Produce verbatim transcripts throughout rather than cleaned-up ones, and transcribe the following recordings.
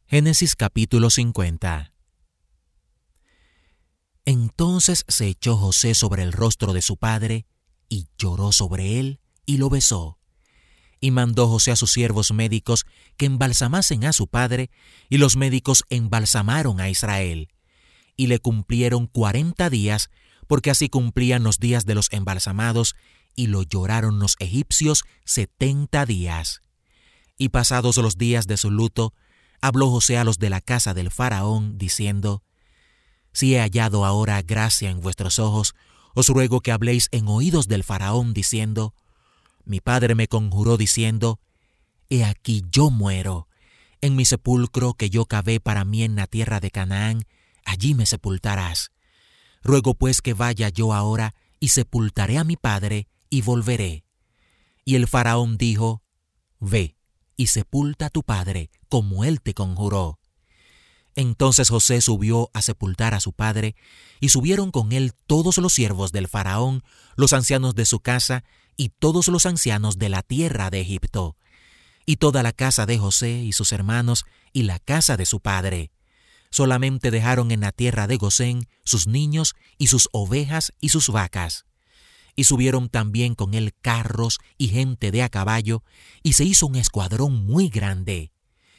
Génesis capítulo cincuenta. Entonces se echó José sobre el rostro de su padre, y lloró sobre él, y lo besó. Y mandó José a sus siervos médicos que embalsamasen a su padre, y los médicos embalsamaron a Israel. Y le cumplieron cuarenta días, porque así cumplían los días de los embalsamados, y lo lloraron los egipcios setenta días. Y pasados los días de su luto, habló José a los de la casa del faraón, diciendo: Si he hallado ahora gracia en vuestros ojos, os ruego que habléis en oídos del faraón, diciendo: Mi padre me conjuró diciendo: He aquí yo muero. En mi sepulcro que yo cavé para mí en la tierra de Canaán, allí me sepultarás. Ruego pues que vaya yo ahora y sepultaré a mi padre y volveré. Y el faraón dijo: Ve y sepulta a tu padre, como él te conjuró. Entonces José subió a sepultar a su padre, y subieron con él todos los siervos del faraón, los ancianos de su casa, y todos los ancianos de la tierra de Egipto, y toda la casa de José y sus hermanos, y la casa de su padre. Solamente dejaron en la tierra de Gosén sus niños y sus ovejas y sus vacas. Y subieron también con él carros y gente de a caballo, y se hizo un escuadrón muy grande.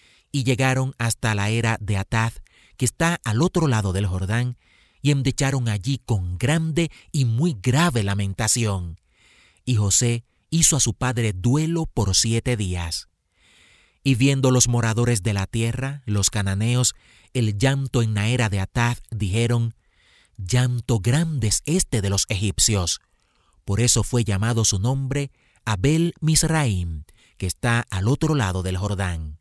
Y llegaron hasta la era de Atad, que está al otro lado del Jordán, y endecharon allí con grande y muy grave lamentación. Y José hizo a su padre duelo por siete días. Y viendo los moradores de la tierra, los cananeos, el llanto en la era de Atad, dijeron: Llanto grande es este de los egipcios. Por eso fue llamado su nombre Abel Misraim, que está al otro lado del Jordán.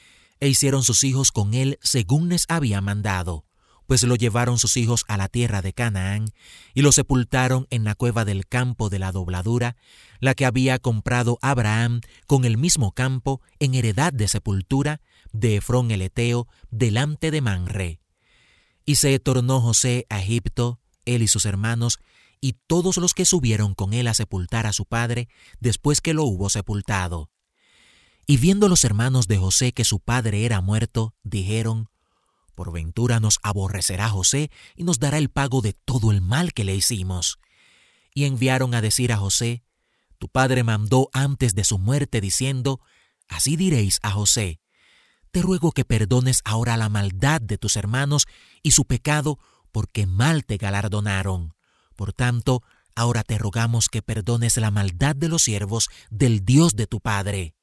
E hicieron sus hijos con él según les había mandado, pues lo llevaron sus hijos a la tierra de Canaán, y lo sepultaron en la cueva del campo de la dobladura, la que había comprado Abraham con el mismo campo en heredad de sepultura de Efrón el Eteo, delante de Manre. Y se tornó José a Egipto, él y sus hermanos, y todos los que subieron con él a sepultar a su padre, después que lo hubo sepultado. Y viendo los hermanos de José que su padre era muerto, dijeron: Por ventura nos aborrecerá José y nos dará el pago de todo el mal que le hicimos. Y enviaron a decir a José: Tu padre mandó antes de su muerte, diciendo: Así diréis a José: Te ruego que perdones ahora la maldad de tus hermanos y su pecado, porque mal te galardonaron. Por tanto, ahora te rogamos que perdones la maldad de los siervos del Dios de tu padre.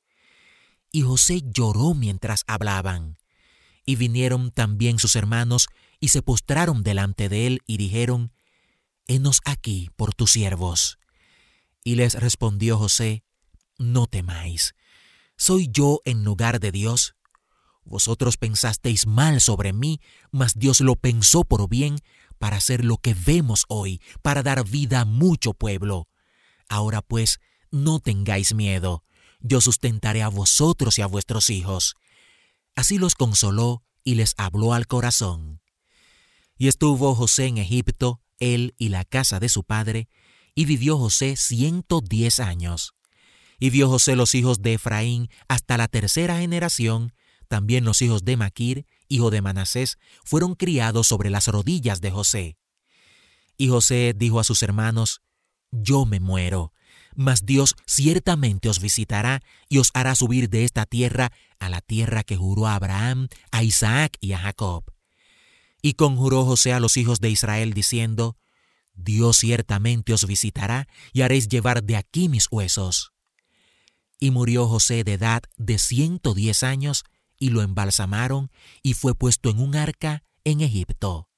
Y José lloró mientras hablaban. Y vinieron también sus hermanos, y se postraron delante de él, y dijeron: Henos aquí por tus siervos. Y les respondió José: No temáis. ¿Soy yo en lugar de Dios? Vosotros pensasteis mal sobre mí, mas Dios lo pensó por bien, para hacer lo que vemos hoy, para dar vida a mucho pueblo. Ahora pues, no tengáis miedo. Yo sustentaré a vosotros y a vuestros hijos. Así los consoló y les habló al corazón. Y estuvo José en Egipto, él y la casa de su padre, y vivió José ciento diez años. Y vio José los hijos de Efraín hasta la tercera generación. También los hijos de Maquir, hijo de Manasés, fueron criados sobre las rodillas de José. Y José dijo a sus hermanos: Yo me muero, mas Dios ciertamente os visitará y os hará subir de esta tierra a la tierra que juró a Abraham, a Isaac y a Jacob. Y conjuró José a los hijos de Israel, diciendo: Dios ciertamente os visitará y haréis llevar de aquí mis huesos. Y murió José de edad de ciento diez años, y lo embalsamaron, y fue puesto en un arca en Egipto.